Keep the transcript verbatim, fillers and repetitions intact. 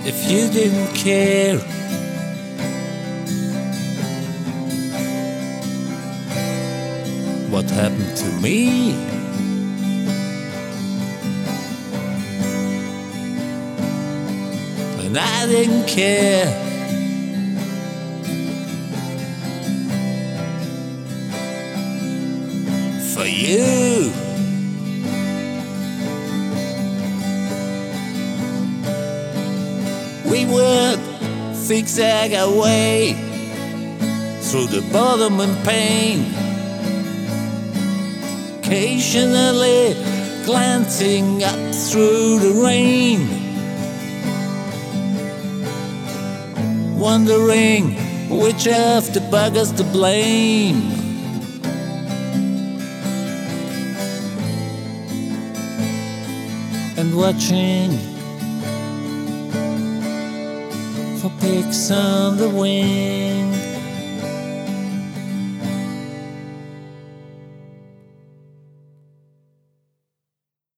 if you didn't care. What happened to me? And I didn't care. For you. We would zigzag our way through the boredom and pain, occasionally glancing up through the rain, wondering which of the buggers to blame. And watching for pigs on the wing.